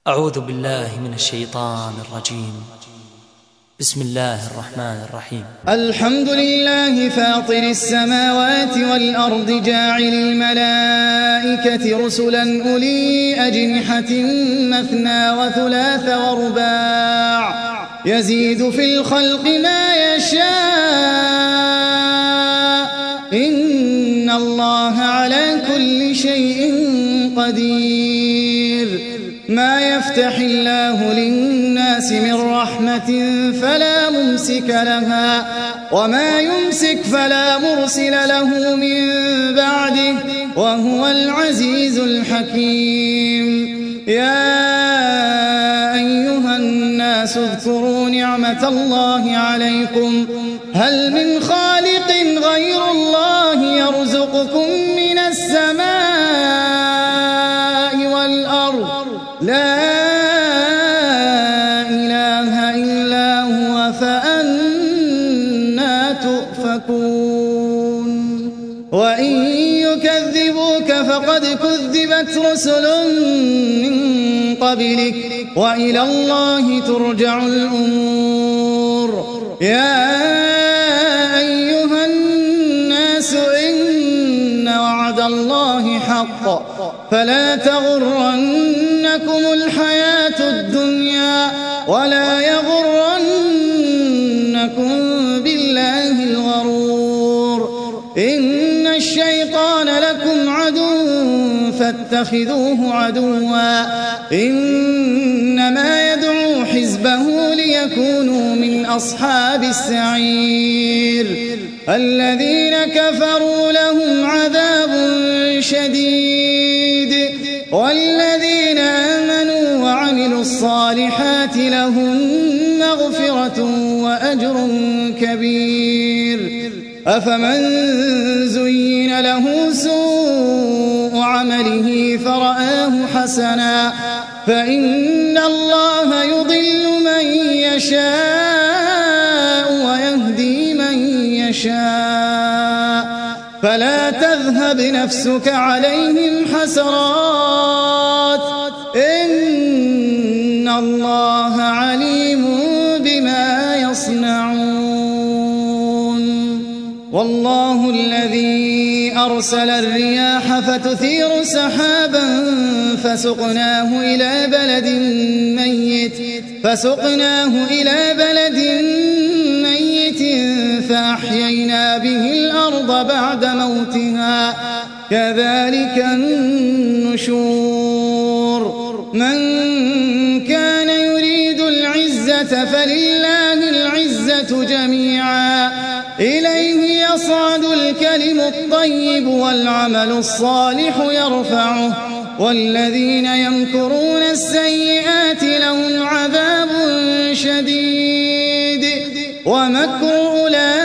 أعوذ بالله من الشيطان الرجيم. بسم الله الرحمن الرحيم. الحمد لله فاطر السماوات والأرض جاعل الملائكة رسلا أولي أجنحة مثنى وثلاث ورباع يزيد في الخلق ما يشاء إن الله على كل شيء قدير. ما يفتح الله للناس من رحمة فلا ممسك لها وما يمسك فلا مرسل له من بعده وهو العزيز الحكيم. يا أيها الناس اذكروا نعمة الله عليكم هل من خالق غير الله يرزقكم من السماء والأرض لا إله إلا هو فأنى تؤفكون. وإن يكذبوك فقد كذبت رسل من قبلك وإلى الله ترجع الأمور. يا أيها الناس إن وعد الله حق فلا تغرنكم الحياة الدنيا ولا يغرنكم بالله الغرور. إن الشيطان لكم عدو فاتخذوه عدوا إنما يدعو حزبه ليكونوا من أصحاب السعير. الذين كفروا لهم عذاب شديد والذين آمنوا وعملوا الصالحات لهم مغفرة وأجر كبير. أفمن زين له سوء عمله فرآه حسنا فإن الله يضل من يشاء ويهدي من يشاء فلا تذهب نفسك عليهم حسرات إن الله عليم بما يصنعون. والله الذي أرسل الرياح فتثير سحابا فسقناه إلى بلد ميت فأحيينا به الأرض بعد موتها كذلك النشور. من كان يريد العزة فلله العزة جميعا إليه يصعد الكلم الطيب والعمل الصالح يرفعه والذين يمكرون السيئات لهم عذاب شديد ومكر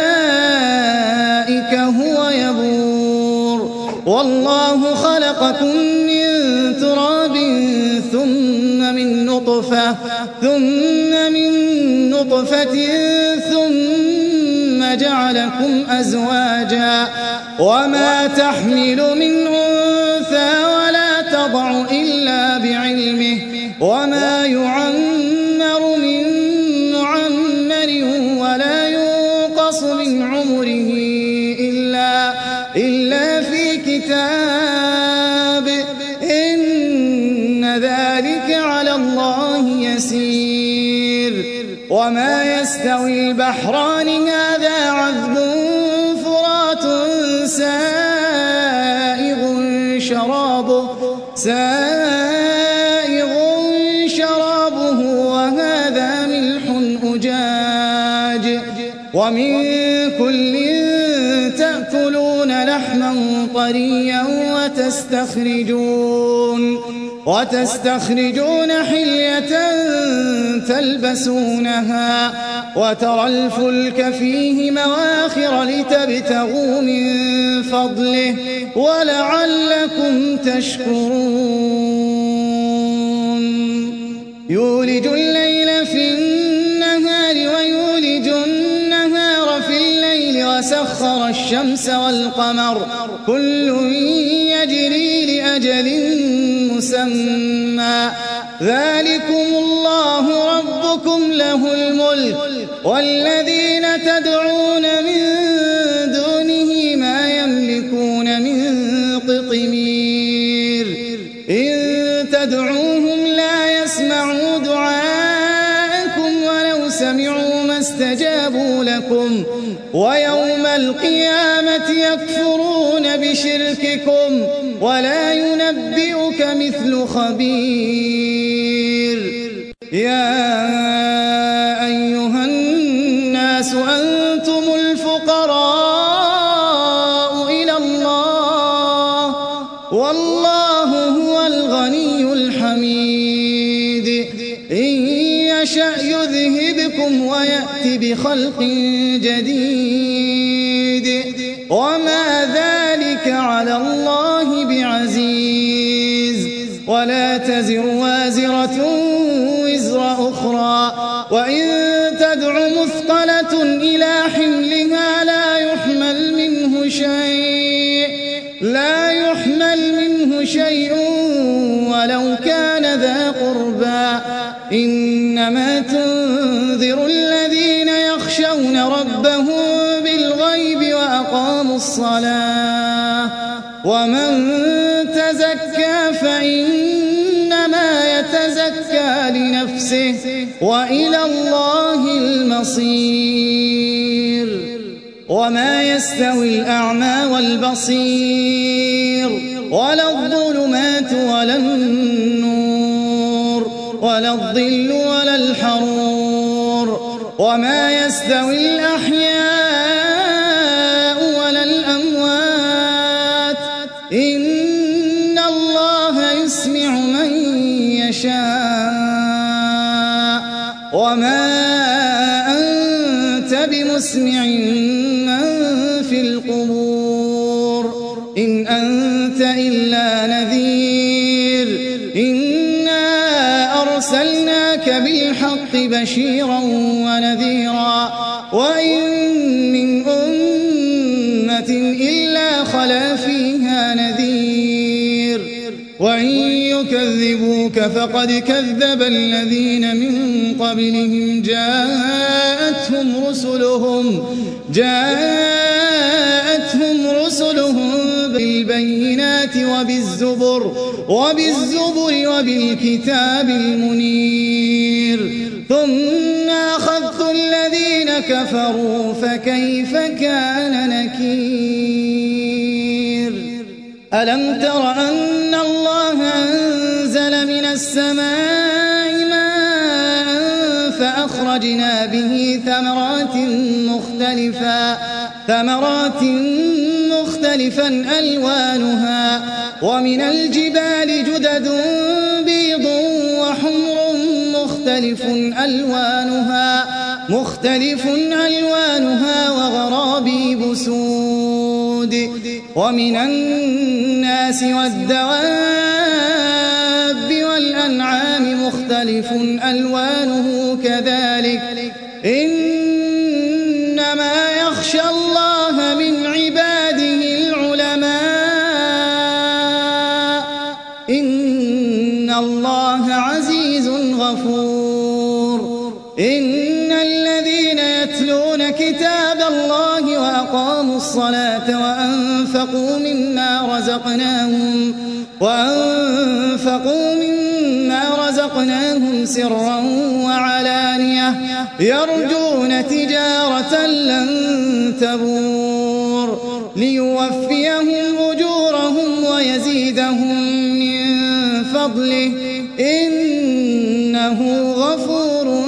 أولئك هو يبور. والله خلقكم من تراب ثم من نطفة ثم جعلكم أزواجا وما تحمل من أنثى ولا تضع إلا بعلمه وما يعمر من معمر ولا ينقص من عمره إلا في كتاب إن ذلك على الله يسير. وما يستوي البحران هذا عذب فرات سائغ شرابه وهذا ملح أجاج ومن كل تأكلون لحما طريا وتستخرجون حلية تلبسونها وترى الفلك فيه مواخر لتبتغوا من فضله ولعلكم تشكرون. يولج الليل في النهار ويولج النهار في الليل وسخر الشمس والقمر كل يجري لأجل مسمى ذلكم الله ربكم له الملك والذين تدعون من دونه ما يملكون من قطمير إن تدعوهم لا يسمعوا دعاءكم ولو سمعوا ما استجابوا لكم ويوم القيامة يكفرون بشرككم ولا ينبئك مثل خبير يا أيها الناس أنتم الفقراء إلى الله والله هو الغني الحميد إن يشأ يذهبكم ويأتي بخلق جديد وما ذلك على الله بعزيز ولا تزر وازرة وزر أخرى وإن تدع مثقلة إلى حملها لا يحمل منه شيء ولو كان ذا قربى إنما تنذر الذين يخشون ربهم بالغيب وأقاموا الصلاة ومن تزكى فإنما يتزكى لنفسه وإلى الله المصير وما يستوي الأعمى والبصير ولا الظلمات ولا النور ولا الظل ولا الحرور وما يستوي الأحياء ولا الأموات إن الله يسمع من يشاء وما أنت بمسمع من في القبور إن أنت إلا نذير إنا أرسلناك بالحق بشيرا ونذيرا وإن من أمة إلا خلا فيها نذير وإن يكذبوك فقد كذب الذين من قبلهم جاءتهم رسلهم بالبينات وبالزبر وبالكتاب المنير ثم أخذت الذين كفروا فكيف كان نكير ألم تر أن الله أنزل من السماء ماء فأخرجنا به ثمرات مختلفا ألوانها ومن الجبال جدد بيض وحمر مختلف ألوانها وغرابيب سود ومن الناس والدواب والأنعام مختلف ألوانه كذلك إنما يخشى الله من عباده العلماء إن الله عزيز غفور إن الذين يتلون كتاب الله وأقاموا الصلاة وأنفقوا مما رزقناهم سرا وعلانية يرجون تجارة لن تبور ليوفيهم أجورهم ويزيدهم من فضله إنه غفور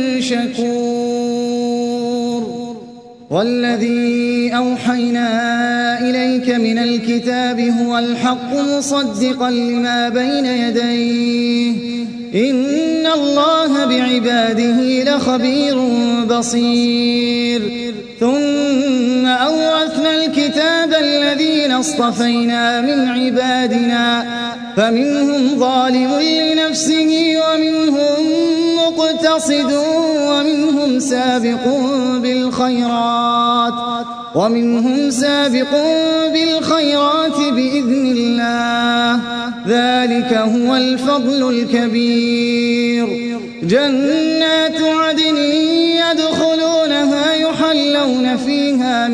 شكور والذي أوحينا إليك من الكتاب هو الحق مصدقا لما بين يديه إن الله بعباده لخبير بصير ثم أورثنا الكتاب الذين اصطفينا من عبادنا فمنهم ظالم لنفسه ومنهم مقتصد ومنهم سابق بالخيرات بإذن الله ذلك هو الفضل الكبير. جنات عدن يدخلونها يحلون فيها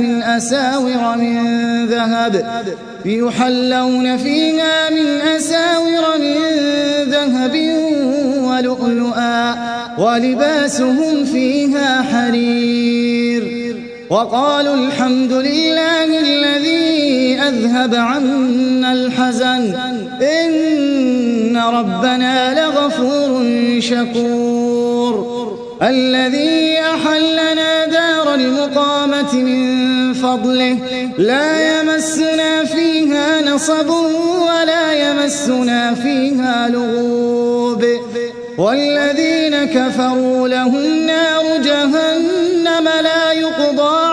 من أساور من ذهب ولؤلؤا ولباسهم فيها حرير. وقالوا الحمد لله الذي أذهب عنا الحزن إن ربنا لغفور شكور. الذي أحلنا دار المقامة من فضله لا يمسنا فيها نصب ولا يمسنا فيها لغوب. والذين كفروا لهم نار جهنم لا يقضى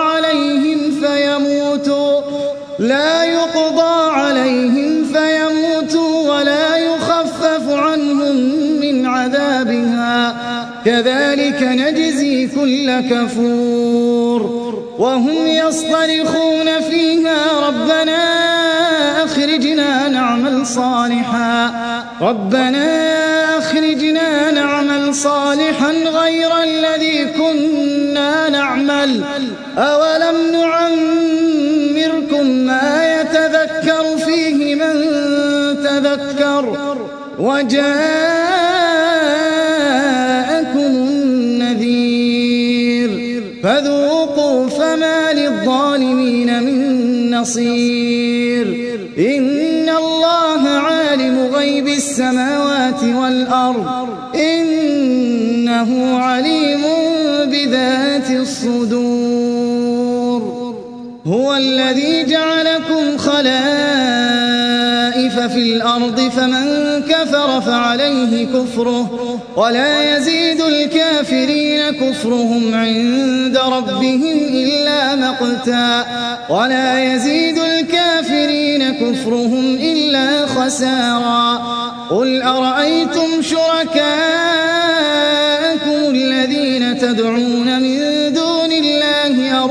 عليهم فيموتوا ولا يخفف عنهم من عذابها كذلك نجزي كل كفور. وهم يصطرخون فيها ربنا أخرجنا نعمل صالحا غير الذي كنا نعمل أولم نعمركم ما يتذكر فيه من تذكر وجاءكم النذير فذوقوا فما للظالمين من نصير. إن الله عالم غيب السماوات والأرض إنه عليم بذات الصدور. هو الذي جعلكم خلائف في الأرض فمن كفر فعليه كفره ولا يزيد الكافرين كفرهم عند ربهم إلا مقتا خسارا. قل أرأيتم شركاءكم الذين تدعون من دون الله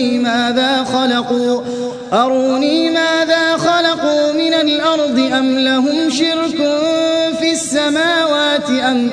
أروني ماذا خلقوا من الأرض أم لهم شرك في السماوات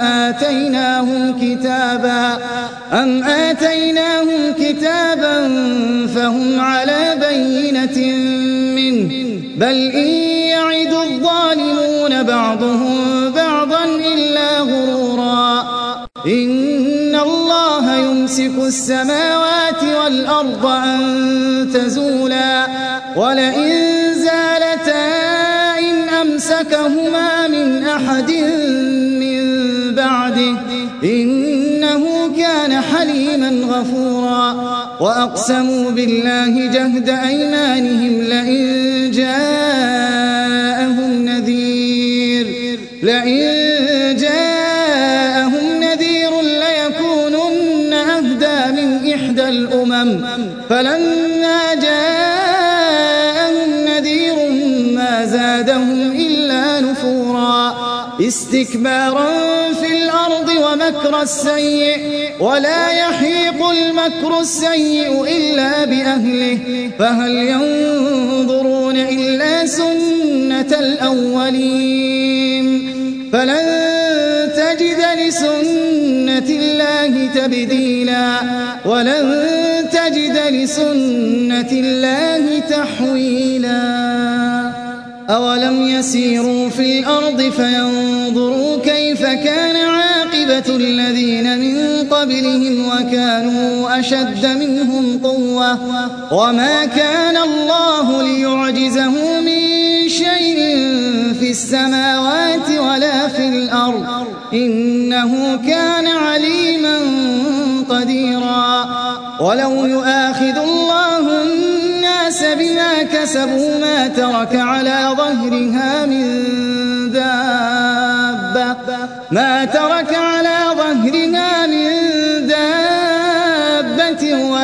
أم آتيناهم كتابا فهم على بينة منه بل إن يعد الظالمون بعضهم بعضا إلا غرورا. إن الله يمسك السماوات والأرض أن تزولا ولئن زالتا إن أمسكهما من أحد من بعده إنه كان حليما غفورا. وأقسموا بالله جهد أيمانهم لئن جاءهم نذير ليكونن أهدى من إحدى الأمم فلما جاءهم نذير ما زادهم إلا نفورا. استكبارا في الأرض ومكر السيء ولا يحيق المكر السيء إلا بأهله فهل ينظرون إلا سنة الأولين فلن تجد لسنة الله تبديلا ولن تجد لسنة الله تحويلا. أولم يسيروا في الأرض فينظروا كيف كان عاقبة الذين من قبلهم وكانوا أشد منهم قوة وما كان الله ليعجزه من شيء في السماوات ولا في الأرض إنه كان عليما قديرا. ولو يؤاخذ الله الناس بما كسبوا ما ترك على ظهرها من دابة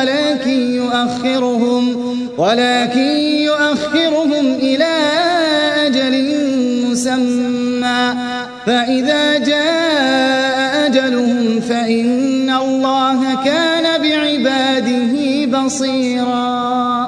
ولكن يؤخرهم إلى أجل مسمى فإذا جاء أجلهم فإن الله كان بعباده بصيرا.